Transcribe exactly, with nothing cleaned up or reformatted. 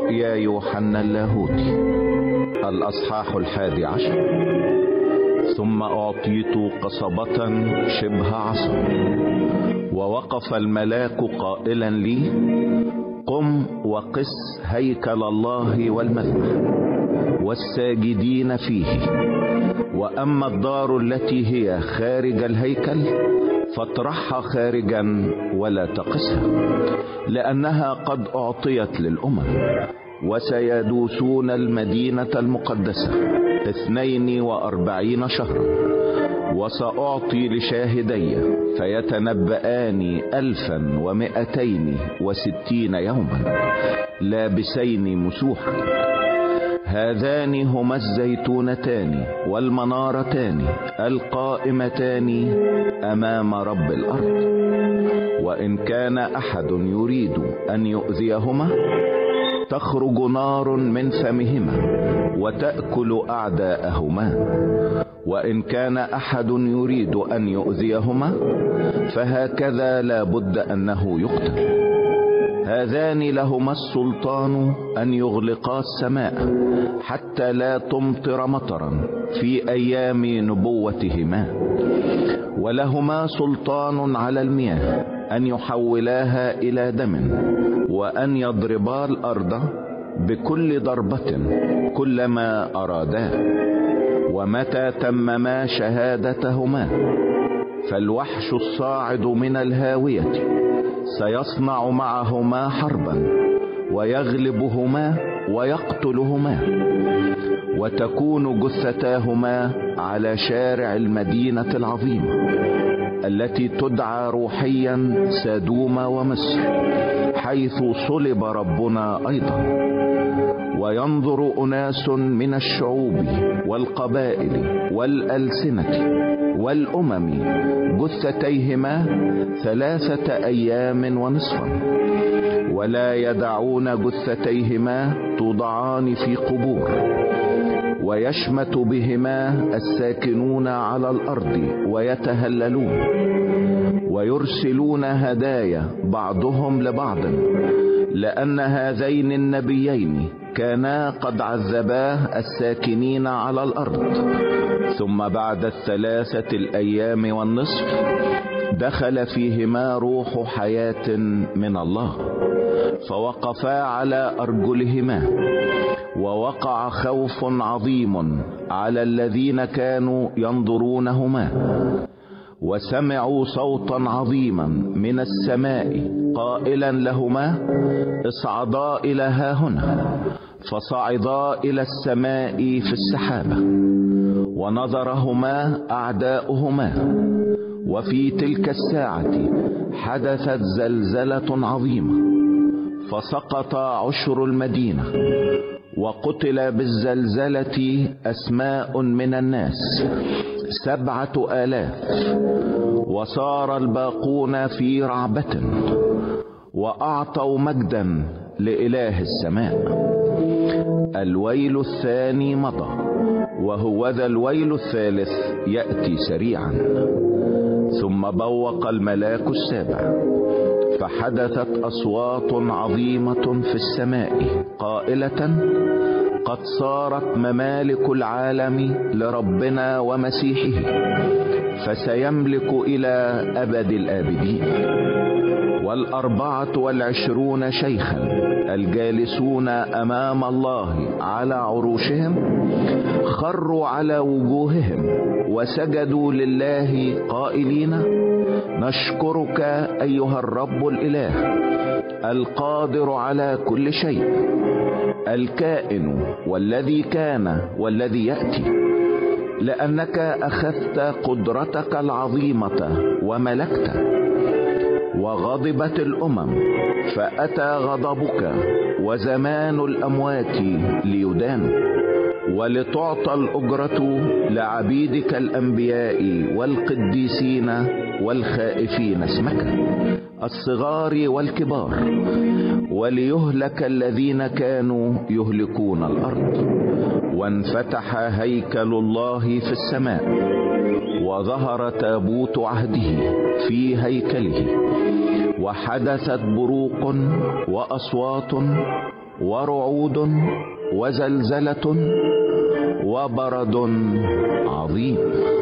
رؤيا يوحنا اللاهوتي الأصحاح الحادي عشر. ثم أعطيت قصبة شبه عصا، ووقف الملاك قائلا لي: قم وقس هيكل الله والمذبح والساجدين فيه، وأما الدار التي هي خارج الهيكل فاطرحها خارجا ولا تقسها، لأنها قد أعطيت للأمم، وسيدوسون المدينة المقدسة اثنين وأربعين شهرا. وسأعطي لشاهدي فيتنبآن ألفا ومئتين وستين يوما لابسين مسوحا. هذان هما الزيتونتان والمنارتان القائمتان أمام رب الأرض. وإن كان أحد يريد أن يؤذيهما تخرج نار من فمهما وتأكل أعداءهما. وإن كان أحد يريد أن يؤذيهما فهكذا لا بد أنه يقتل. هذان لهما السلطان أن يغلقا السماء حتى لا تمطر مطرا في أيام نبوتهما، ولهما سلطان على المياه أن يحولاها إلى دم، وأن يضربا الأرض بكل ضربة كلما أرادا. ومتى تمما شهادتهما فالوحش الصاعد من الهاوية سيصنع معهما حربا ويغلبهما ويقتلهما، وتكون جثتاهما على شارع المدينة العظيمة التي تدعى روحيا سادوم ومصر، حيث صلب ربنا أيضا. وينظر أناس من الشعوب والقبائل والألسنة والأمم جثتيهما ثلاثة أيام ونصفا، ولا يدعون جثتيهما توضعان في قبور. ويشمت بهما الساكنون على الأرض ويتهللون، ويرسلون هدايا بعضهم لبعض، لأن هذين النبيين كانا قد عذبا الساكنين على الأرض. ثم بعد الثلاثة الأيام والنصف دخل فيهما روح حياة من الله، فوقفا على أرجلهما. ووقع خوف عظيم على الذين كانوا ينظرونهما، وسمعوا صوتا عظيما من السماء قائلا لهما: اصعدا إلى هاهنا. فصعدا إلى السماء في السحابة، ونظرهما أعداؤهما. وفي تلك الساعة حدثت زلزلة عظيمة، فسقط عشر المدينة، وقتل بالزلزلة أسماء من الناس سبعة آلاف. وصار الباقون في رعبة، وأعطوا مجدا لإله السماء. الويل الثاني مضى، وهو ذا الويل الثالث يأتي سريعا. ثم بوق الملاك السابع، فحدثت أصوات عظيمة في السماء قائلة: قد صارت ممالك العالم لربنا ومسيحه، فسيملك إلى أبد الآبدين. والأربعة والعشرون شيخا الجالسون أمام الله على عروشهم خروا على وجوههم وسجدوا لله قائلين: نشكرك أيها الرب الإله القادر على كل شيء، الكائن والذي كان والذي يأتي، لأنك أخذت قدرتك العظيمة وملكت. وغضبت الأمم فأتى غضبك وزمان الأموات ليدان، ولتعطى الأجرة لعبيدك الأنبياء والقديسين والخائفين اسمك الصغار والكبار، وليهلك الذين كانوا يهلكون الأرض. وانفتح هيكل الله في السماء، وظهر تابوت عهده في هيكله، وحدثت بروق وأصوات ورعود وزلزلة وبرد عظيم.